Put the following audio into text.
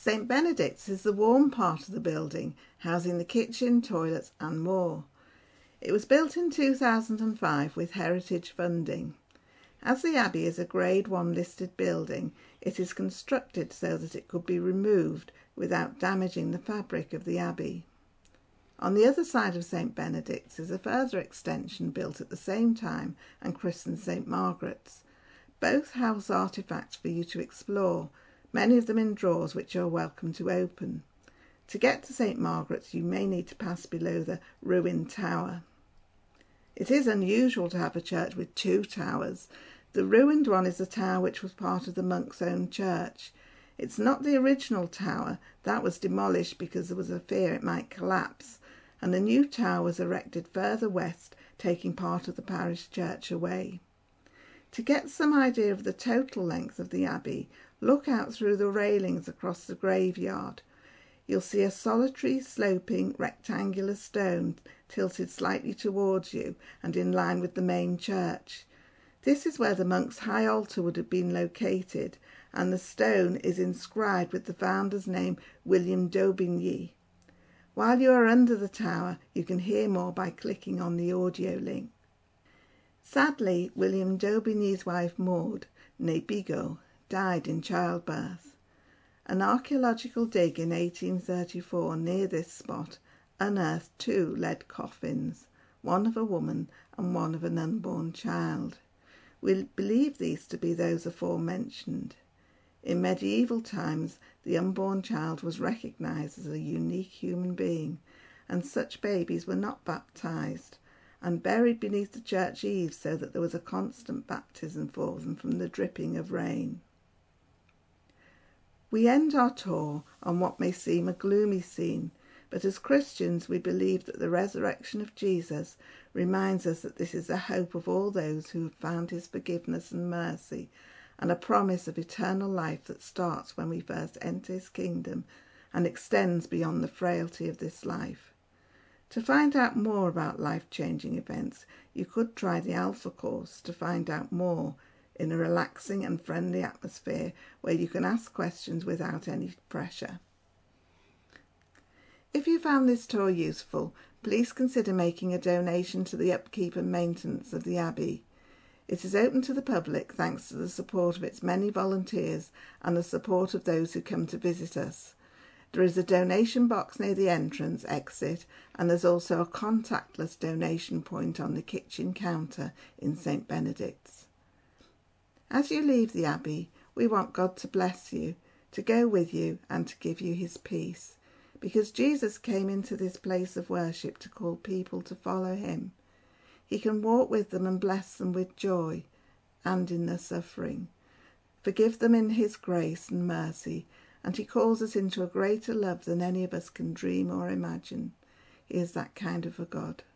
St Benedict's is the warm part of the building, housing the kitchen, toilets and more. It was built in 2005 with heritage funding. As the Abbey is a Grade 1 listed building, it is constructed so that it could be removed without damaging the fabric of the Abbey. On the other side of St Benedict's is a further extension built at the same time and christened St Margaret's. Both house artefacts for you to explore, many of them in drawers which you are welcome to open. To get to St Margaret's you may need to pass below the ruined tower. It is unusual to have a church with two towers. The ruined one is the tower which was part of the monks' own church. It's not the original tower, that was demolished because there was a fear it might collapse, and the new tower was erected further west, taking part of the parish church away. To get some idea of the total length of the Abbey, look out through the railings across the graveyard. You'll see a solitary, sloping, rectangular stone tilted slightly towards you and in line with the main church. This is where the monks' high altar would have been located, and the stone is inscribed with the founder's name, William d'Aubigny. While you are under the tower, you can hear more by clicking on the audio link. Sadly, William d'Aubigny's wife Maud, née Bigot, died in childbirth. An archaeological dig in 1834 near this spot unearthed two lead coffins, one of a woman and one of an unborn child. We believe these to be those aforementioned. In medieval times, the unborn child was recognised as a unique human being, and such babies were not baptised and buried beneath the church eaves so that there was a constant baptism for them from the dripping of rain. We end our tour on what may seem a gloomy scene, but as Christians we believe that the resurrection of Jesus reminds us that this is the hope of all those who have found his forgiveness and mercy, and a promise of eternal life that starts when we first enter his kingdom and extends beyond the frailty of this life. To find out more about life-changing events, you could try the Alpha course to find out more in a relaxing and friendly atmosphere where you can ask questions without any pressure. If you found this tour useful, please consider making a donation to the upkeep and maintenance of the Abbey. It is open to the public thanks to the support of its many volunteers and the support of those who come to visit us. There is a donation box near the entrance exit, and there's also a contactless donation point on the kitchen counter in St Benedict's. As you leave the Abbey, we want God to bless you, to go with you and to give you his peace, because Jesus came into this place of worship to call people to follow him. He can walk with them and bless them with joy and in their suffering, forgive them in his grace and mercy, and he calls us into a greater love than any of us can dream or imagine. He is that kind of a God.